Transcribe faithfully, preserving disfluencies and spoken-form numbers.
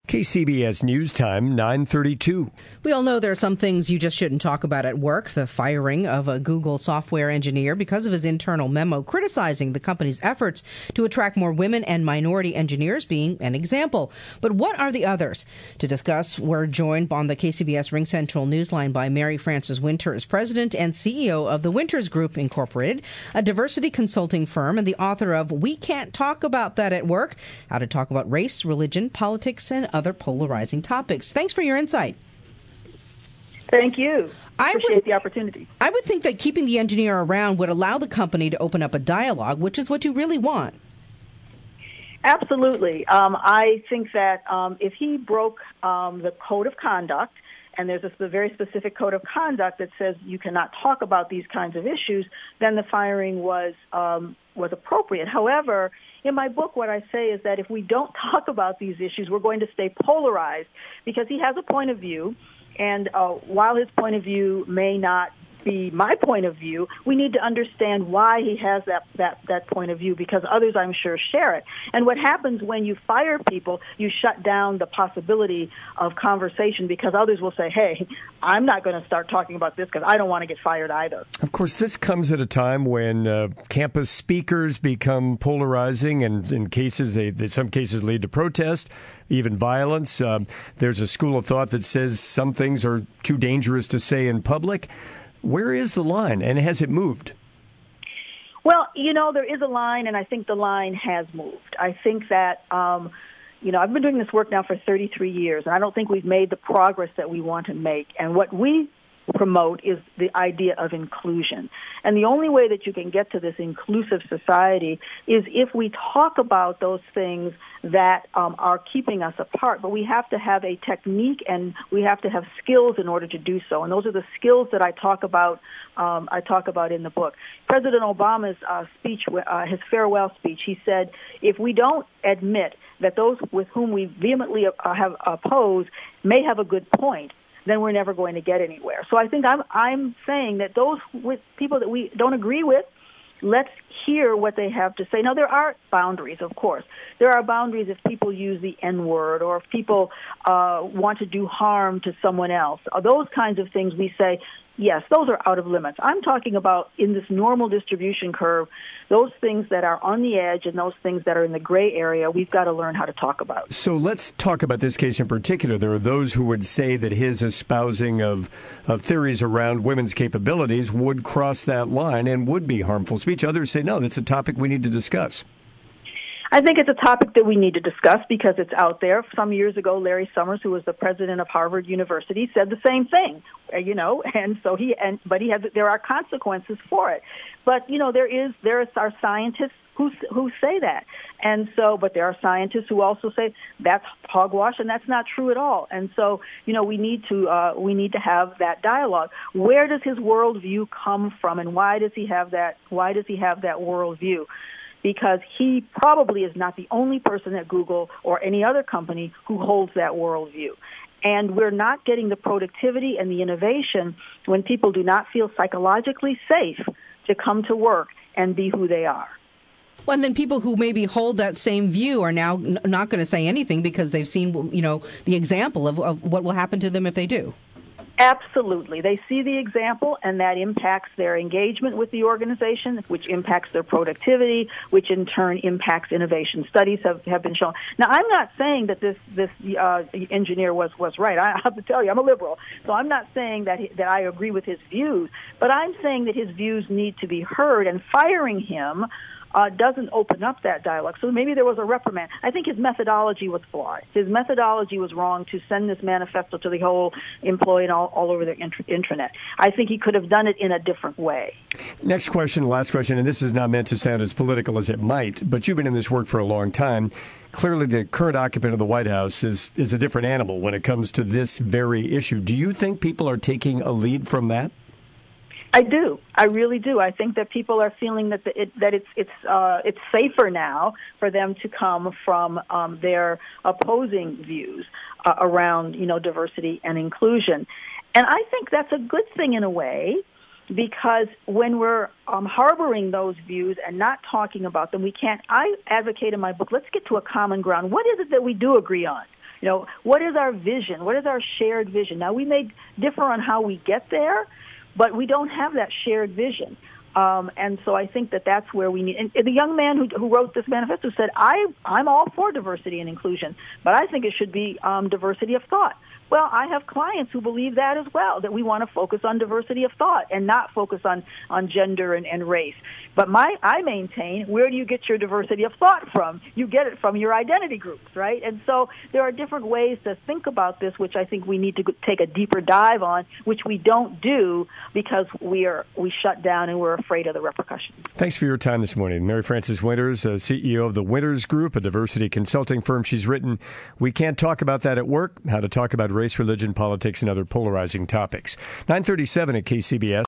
K C B S News Time, nine thirty-two. We all know there are some things you just shouldn't talk about at work. The firing of a Google software engineer because of his internal memo criticizing the company's efforts to attract more women and minority engineers being an example. But what are the others? To discuss, we're joined on the K C B S Ring Central Newsline by Mary Frances Winters, President and C E O of the Winters Group, Incorporated, a diversity consulting firm, and the author of We Can't Talk About That at Work, How to Talk About Race, Religion, Politics, and Other Polarizing Topics. Thanks for your insight. Thank you. I appreciate would, the opportunity. I would think that keeping the engineer around would allow the company to open up a dialogue, which is what you really want. Absolutely. Um, I think that um, if he broke um, the code of conduct, and there's a very specific code of conduct that says you cannot talk about these kinds of issues, then the firing was um, was appropriate. However, in my book, what I say is that if we don't talk about these issues, we're going to stay polarized, because he has a point of view, and uh, while his point of view may not be my point of view, we need to understand why he has that, that, that point of view, because others, I'm sure, share it. And what happens when you fire people, you shut down the possibility of conversation, because others will say, hey, I'm not going to start talking about this because I don't want to get fired either. Of course, this comes at a time when uh, campus speakers become polarizing, and in cases, they, in some cases lead to protest, even violence. Um, there's a school of thought that says some things are too dangerous to say in public. Where is the line, and has it moved? Well, you know, there is a line, and I think the line has moved. I think that, um, you know, I've been doing this work now for thirty-three years, and I don't think we've made the progress that we want to make. And what we promote is the idea of inclusion. And the only way that you can get to this inclusive society is if we talk about those things that um, are keeping us apart. But we have to have a technique, and we have to have skills in order to do so. And those are the skills that I talk about. Um, I talk about in the book. President Obama's uh, speech, uh, his farewell speech, he said, if we don't admit that those with whom we vehemently uh, have opposed may have a good point, then we're never going to get anywhere. So I think I'm I'm saying that those with people that we don't agree with, let's hear what they have to say. Now, there are boundaries, of course. There are boundaries if people use the N-word, or if people uh, want to do harm to someone else. Uh, those kinds of things we say, yes, those are out of limits. I'm talking about in this normal distribution curve, those things that are on the edge and those things that are in the gray area, we've got to learn how to talk about. So let's talk about this case in particular. There are those who would say that his espousing of, of theories around women's capabilities would cross that line and would be harmful speech. Others say, no, that's a topic we need to discuss. I think it's a topic that we need to discuss because it's out there. Some years ago, Larry Summers, who was the president of Harvard University, said the same thing, you know, and so he, and, but he has, there are consequences for it. But, you know, there is, there are scientists who, who say that. And so, but there are scientists who also say that's hogwash and that's not true at all. And so, you know, we need to, uh, we need to have that dialogue. Where does his worldview come from, and why does he have that, why does he have that worldview? Because he probably is not the only person at Google or any other company who holds that worldview. And we're not getting the productivity and the innovation when people do not feel psychologically safe to come to work and be who they are. Well, and then people who maybe hold that same view are now n- not going to say anything because they've seen, you know, the example of, of what will happen to them if they do. Absolutely. They see the example, and that impacts their engagement with the organization, which impacts their productivity, which in turn impacts innovation. Studies have, have been shown. Now, I'm not saying that this this uh, engineer was, was right. I have to tell you, I'm a liberal, so I'm not saying that he, that I agree with his views, but I'm saying that his views need to be heard, and firing him Uh, doesn't open up that dialogue. So maybe there was a reprimand. I think his methodology was flawed. His methodology was wrong to send this manifesto to the whole employee and all, all over the int- intranet. I think he could have done it in a different way. Next question, last question, and this is not meant to sound as political as it might, but you've been in this work for a long time. Clearly, the current occupant of the White House is, is a different animal when it comes to this very issue. Do you think people are taking a lead from that? I do. I really do. I think that people are feeling that the, it, that it's it's uh, it's safer now for them to come from um, their opposing views uh, around, you know, diversity and inclusion, and I think that's a good thing in a way, because when we're um, harboring those views and not talking about them, we can't. I advocate in my book, let's get to a common ground. What is it that we do agree on? You know, what is our vision? What is our shared vision? Now, we may differ on how we get there, but we don't have that shared vision. Um, and so I think that that's where we need. And the young man who, who wrote this manifesto said, I, I'm all for diversity and inclusion, but I think it should be um, diversity of thought. Well, I have clients who believe that as well, that we want to focus on diversity of thought and not focus on, on gender and, and race. But my, I maintain, where do you get your diversity of thought from? You get it from your identity groups, right? And so there are different ways to think about this, which I think we need to take a deeper dive on, which we don't do because we are we shut down and we're afraid of the repercussions. Thanks for your time this morning. Mary Frances Winters, uh, C E O of the Winters Group, a diversity consulting firm. She's written, We Can't Talk About That at Work, How to Talk About Race, Religion, Politics, and Other Polarizing Topics. nine thirty-seven at K C B S.